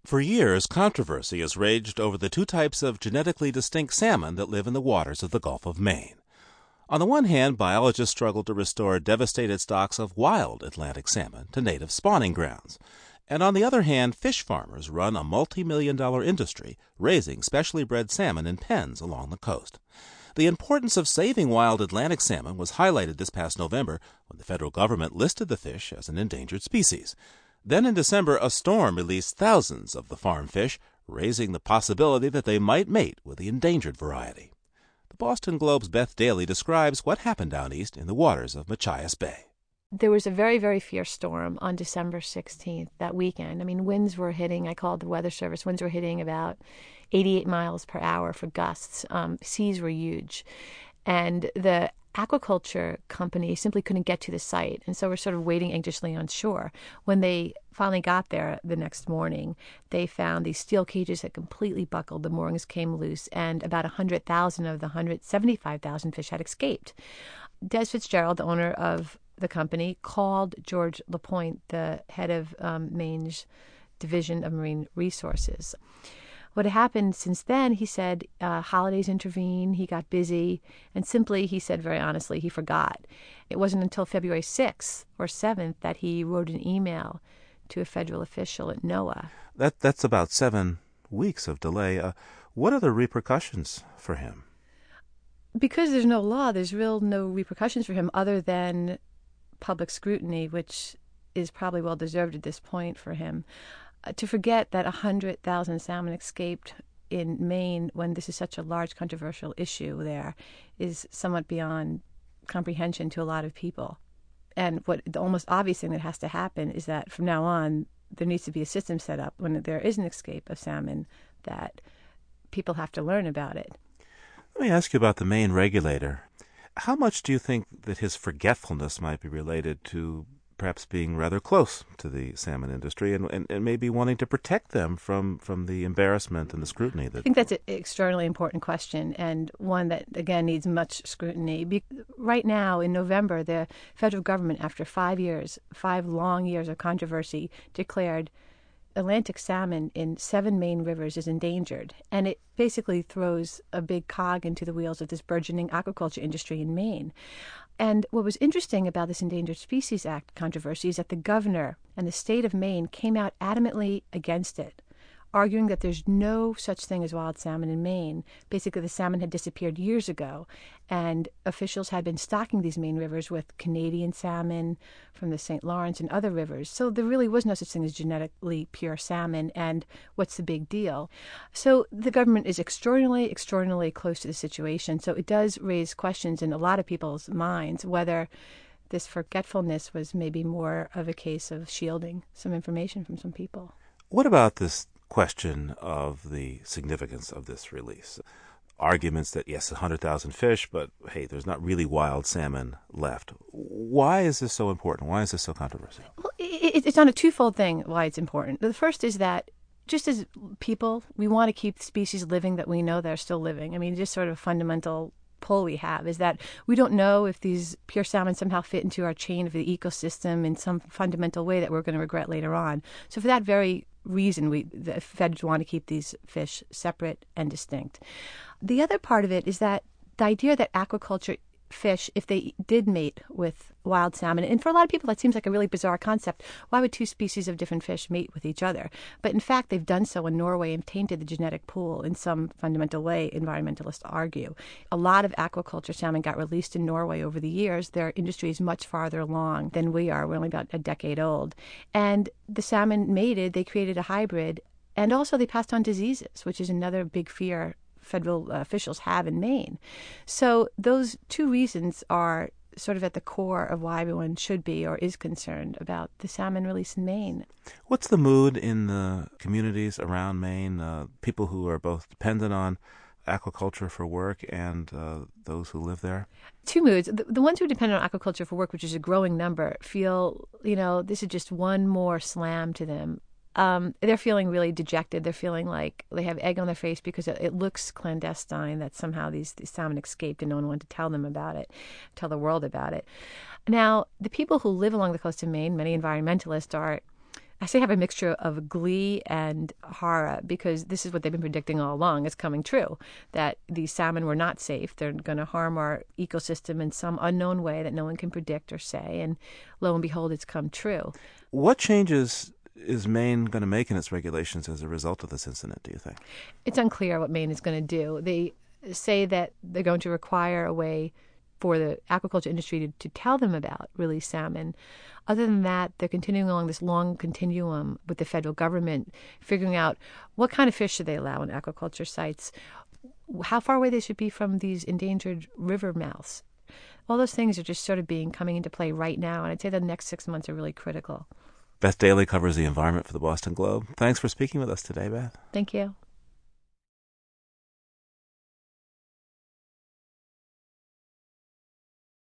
For years, controversy has raged over the two types of genetically distinct salmon that live in the waters of the Gulf of Maine. On the one hand, biologists struggle to restore devastated stocks of wild Atlantic salmon to native spawning grounds. And on the other hand, fish farmers run a multi-million-dollar industry raising specially bred salmon in pens along the coast. The importance of saving wild Atlantic salmon was highlighted this past November when the federal government listed the fish as an endangered species. Then in December, a storm released thousands of the farm fish, raising the possibility that they might mate with the endangered variety. The Boston Globe's Beth Daly describes what happened down east in the waters of Machias Bay. There was a very, very fierce storm on December 16th, that weekend. I mean, winds were hitting, I called the Weather Service, winds were hitting about 88 miles per hour for gusts. Seas were huge. And the aquaculture company simply couldn't get to the site. And so we're sort of waiting anxiously on shore. When they finally got there the next morning, they found these steel cages had completely buckled. The moorings came loose, and about 100,000 of the 175,000 fish had escaped. Des Fitzgerald, the owner of the company, called George LaPointe, the head of Maine's Division of Marine Resources. What had happened since then, he said, holidays intervened, he got busy, and simply, he said very honestly, he forgot. It wasn't until February 6th or 7th that he wrote an email to a federal official at NOAA. That's about 7 weeks of delay. What are the repercussions for him? Because there's no law, there's no repercussions for him other than public scrutiny, which is probably well-deserved at this point for him. To forget that 100,000 salmon escaped in Maine when this is such a large controversial issue there is somewhat beyond comprehension to a lot of people. And what the almost obvious thing that has to happen is that from now on, there needs to be a system set up when there is an escape of salmon that people have to learn about it. Let me ask you about the Maine regulator. How much do you think that his forgetfulness might be related to perhaps being rather close to the salmon industry and maybe wanting to protect them from the embarrassment and the scrutiny? I think that's an extraordinarily important question, and one that, again, needs much scrutiny. Right now, in November, the federal government, after 5 long years of controversy, declared Atlantic salmon in 7 Maine rivers is endangered, and it basically throws a big cog into the wheels of this burgeoning aquaculture industry in Maine. And what was interesting about this Endangered Species Act controversy is that the governor and the state of Maine came out adamantly against it, arguing that there's no such thing as wild salmon in Maine. Basically, the salmon had disappeared years ago, and officials had been stocking these Maine rivers with Canadian salmon from the St. Lawrence and other rivers. So there really was no such thing as genetically pure salmon, and what's the big deal? So the government is extraordinarily close to the situation. So it does raise questions in a lot of people's minds whether this forgetfulness was maybe more of a case of shielding some information from some people. What about this question of the significance of this release? Arguments that, yes, 100,000 fish, but hey, there's not really wild salmon left. Why is this so important? Why is this so controversial? Well, it's on a twofold thing why it's important. The first is that just as people, we want to keep species living that we know they're still living. I mean, just sort of fundamental pull we have is that we don't know if these pure salmon somehow fit into our chain of the ecosystem in some fundamental way that we're going to regret later on. So for that very reason, the feds want to keep these fish separate and distinct. The other part of it is that the idea that aquaculture fish, if they did mate with wild salmon, and for a lot of people that seems like a really bizarre concept. Why would 2 species of different fish mate with each other? But in fact, they've done so in Norway and tainted the genetic pool in some fundamental way, environmentalists argue. A lot of aquaculture salmon got released in Norway over the years. Their industry is much farther along than we are. We're only about a decade old. And the salmon mated, they created a hybrid, and also they passed on diseases, which is another big fear federal officials have in Maine. So those 2 reasons are sort of at the core of why everyone should be or is concerned about the salmon release in Maine. What's the mood in the communities around Maine, people who are both dependent on aquaculture for work and those who live there? 2 moods. The ones who depend on aquaculture for work, which is a growing number, feel, this is just one more slam to them. They're feeling really dejected. They're feeling like they have egg on their face because it looks clandestine that somehow these salmon escaped and no one wanted to tell them about it, tell the world about it. Now, the people who live along the coast of Maine, many environmentalists, are I say have a mixture of glee and horror, because this is what they've been predicting all along. It's coming true, that these salmon were not safe. They're going to harm our ecosystem in some unknown way that no one can predict or say. And lo and behold, it's come true. What changes is Maine going to make in its regulations as a result of this incident, do you think? It's unclear what Maine is going to do. They say that they're going to require a way for the aquaculture industry to tell them about released salmon. Other than that, they're continuing along this long continuum with the federal government, figuring out what kind of fish should they allow in aquaculture sites, how far away they should be from these endangered river mouths. All those things are just sort of coming into play right now, and I'd say the next 6 months are really critical. Beth Daly covers the environment for the Boston Globe. Thanks for speaking with us today, Beth. Thank you.